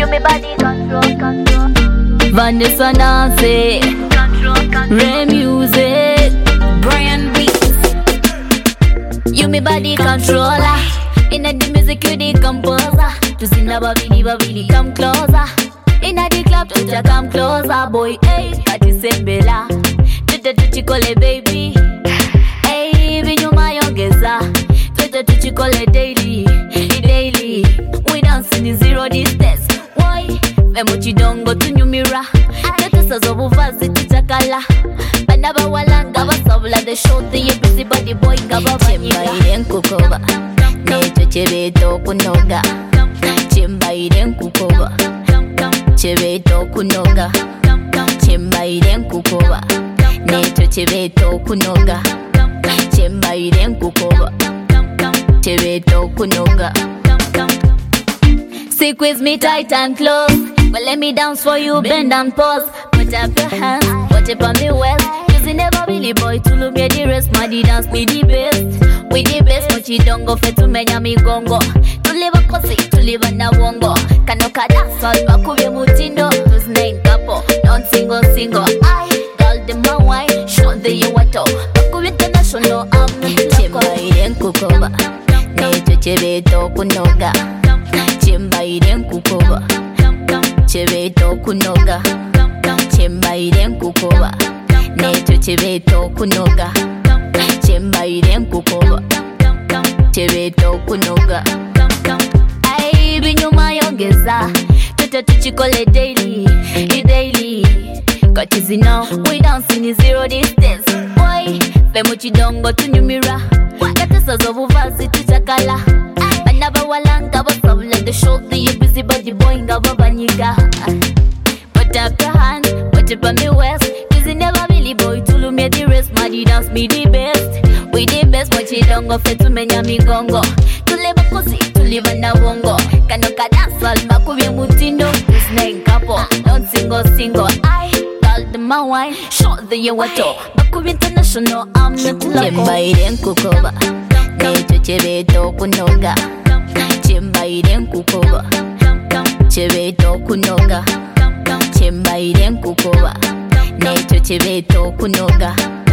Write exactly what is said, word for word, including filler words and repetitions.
me body control, control. Vanessa Nancy, Ray Music, Brian Beats. You me body controller. Inna the music you the composer. To sing the babili babili come closer. Inna the club to just come closer, boy. Hey, party say bella. Tuta tuchi kole baby. Hey, vinyuma yongeza. Tuta tuchi kole daily, daily. We dancing in zero distance. Why? Memochi dongo tunyumira. Tete sazobu vazi tutakala. Banaba walanga basabula the show. The busy body boy gaba chimba iren kukoba. Necho chebeto kunoga. Chimba iren kukoba. Chebeto kunoga. Chimba iren kukoba. Necho chebeto kunoga. Chimba iren kukoba. Chebeto kunoga. Squeeze me tight and close. Well, let me dance for you, bend and pause. Put up your hands, watch it on me well. Using never really boy to look me the rest. Maddy dance me the best. We the best, but you don't go for to menya me gongo. To live a cosi, to live a na wongo. Kanoka dance all makubi mutindo. Who's name capo, non single single. I, girl the man wine, show the you what up. Makubi international, I'm not chimba iren kukoba. Necho chebeto kunoga. Chimba iren kukoba. Chebeto kunoga. Chimba iren kukoba. Necho chebeto kunoga. Chimba iren kukoba. Chebeto kunoga. Ay, binyuma yongeza. Tuta tuchikole daily, daily. Got you now, we dancing in zero distance. Boy, femuchi dongo tunyumira. Kata sazobu vazi tutakala. Banaba walanga basabula the show. You busy body boy ngaba banyiga. Put up your hand, put it on me west. Busy never really boy to look me the rest. Maddy dance me the best. We the best, but you don't go fit to menya mi gongo. To live a pussy, to live a na wongo. Kanoka dance all makubi mutindo. This name capo, don't single single. I call the man wine, short the yewato. Makubi international, I'm not local. Chimba iren kukoba. Necho chebeto kunoga. Chimba iren kukoba. Chebeto kunoga. Chimba iren kukoba. Necho chebeto kunoga.